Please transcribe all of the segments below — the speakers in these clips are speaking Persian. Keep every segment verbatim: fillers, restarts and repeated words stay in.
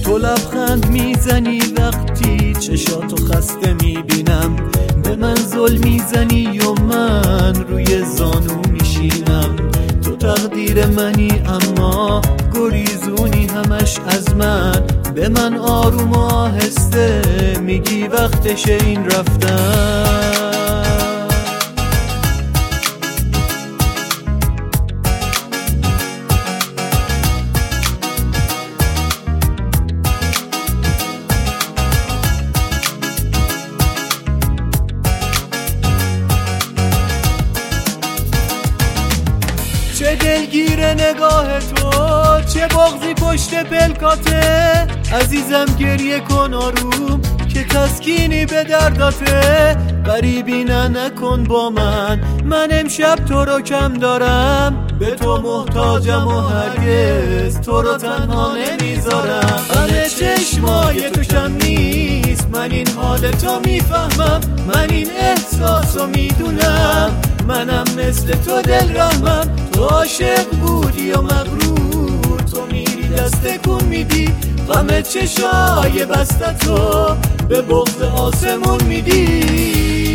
تو لبخند میزنی وقتی چشاتو خسته میبینم، به من ظلم میزنی و من روی زانو میشینم. تو تقدیر منی اما گریزونی همش از من، به من آروم و آهسته میگی وقتش این رفتن. چه دلگیر نگاه تو، چه بغضی پشت پلکاته. عزیزم گریه کن آروم که تسکینی به درداته. غریبی نه نکن با من، من امشب تو رو کم دارم. به تو محتاجم و هرگز تو رو تنها نمیذارم. همه چشمای تو کم نیست، من این حال تو میفهمم، من این احساس رو میدونم. منم مثل تو دل رحمم، تو عاشق بودی و مغرور، تو میری دست کن میدی. غم چشای بسته تو به بغض آسمون میدی.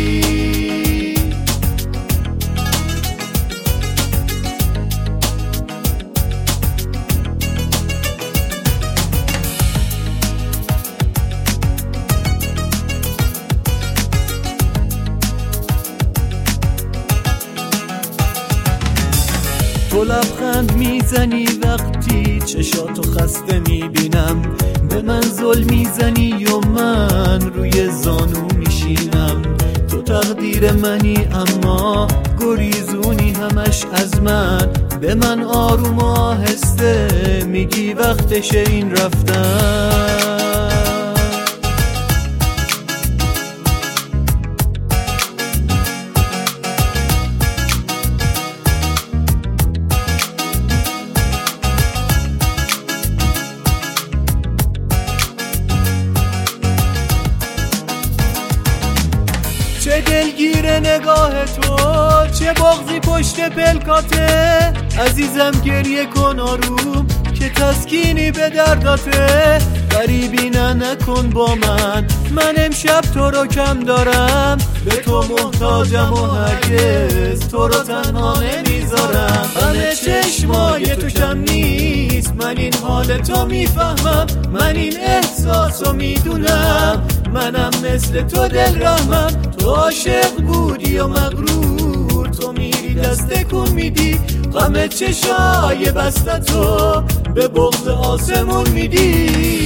تو لبخند میزنی وقتی چشاتو خسته میبینم، به من ظلم میزنی و من روی زانو میشینم. تو تقدیر منی اما گریزونی همش از من، به من آروم و آهسته میگی وقتش این رفتن. چه دلگیر نگاه تو، چه بغضی پشت پلکاته. عزیزم گریه کن آروم که تسکینی به درداته. غریبی نه نکن با من، من امشب تو رو کم دارم. به تو محتاجم و هرگز تو رو تنها نمیذارم. همه چشمای تو کم نیست، من این حال تو میفهمم، من این احساس رو میدونم. منم مثل تو دل رحمم، تو عاشق بودی و مغرور، تو میری دست کن میدی. غم چشای بسته تو به بغض آسمون میدی.